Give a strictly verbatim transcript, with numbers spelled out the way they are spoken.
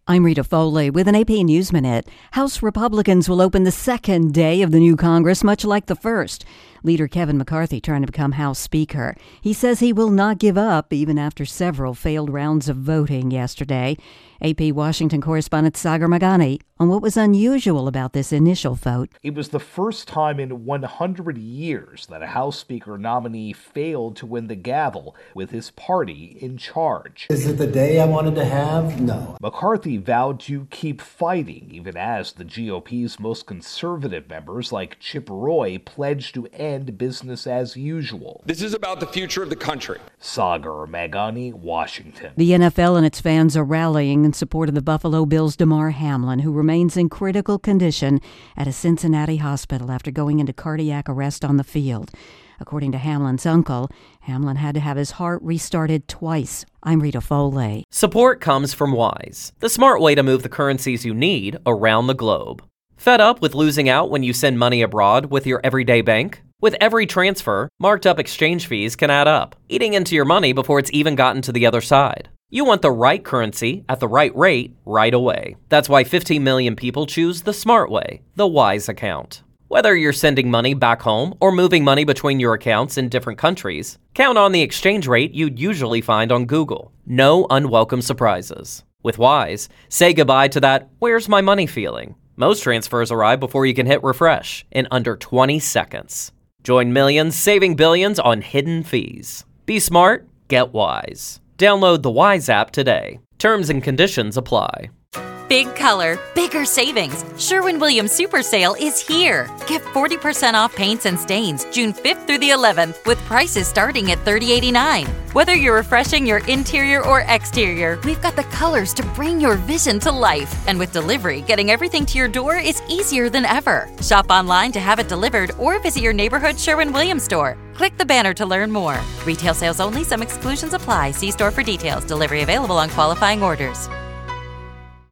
I'm Rita Foley with an A P News Minute. House Republicans will open the second day of the new Congress, much like the first. Leader Kevin McCarthy trying to become House Speaker. He says he will not give up, even after several failed rounds of voting yesterday. A P Washington correspondent Sagar Meghani on what was unusual about this initial vote. It was the first time in one hundred years that a House Speaker nominee failed to win the gavel with his party in charge. Is it the day I wanted to have? No. McCarthy vowed to keep fighting, even as the G O P's most conservative members, like Chip Roy, pledged to end business as usual. This is about the future of the country. Sagar Meghani, Washington. The N F L and its fans are rallying in support of the Buffalo Bills' Damar Hamlin, who remains in critical condition at a Cincinnati hospital after going into cardiac arrest on the field. According to Hamlin's uncle, Hamlin had to have his heart restarted twice. I'm Rita Foley. Support comes from Wise, the smart way to move the currencies you need around the globe. Fed up with losing out when you send money abroad with your everyday bank? With every transfer, marked up exchange fees can add up, eating into your money before it's even gotten to the other side. You want the right currency at the right rate right away. That's why fifteen million people choose the smart way, the Wise account. Whether you're sending money back home or moving money between your accounts in different countries, count on the exchange rate you'd usually find on Google. No unwelcome surprises. With Wise, say goodbye to that "where's my money" feeling. Most transfers arrive before you can hit refresh in under twenty seconds. Join millions saving billions on hidden fees. Be smart, get Wise. Download the Wise app today. Terms and conditions apply. Big color, bigger savings. Sherwin-Williams Super Sale is here. Get forty percent off paints and stains June fifth through the eleventh with prices starting at thirty eighty-nine. Whether you're refreshing your interior or exterior, we've got the colors to bring your vision to life. And with delivery, getting everything to your door is easier than ever. Shop online to have it delivered or visit your neighborhood Sherwin-Williams store. Click the banner to learn more. Retail sales only. Some exclusions apply. See store for details. Delivery available on qualifying orders.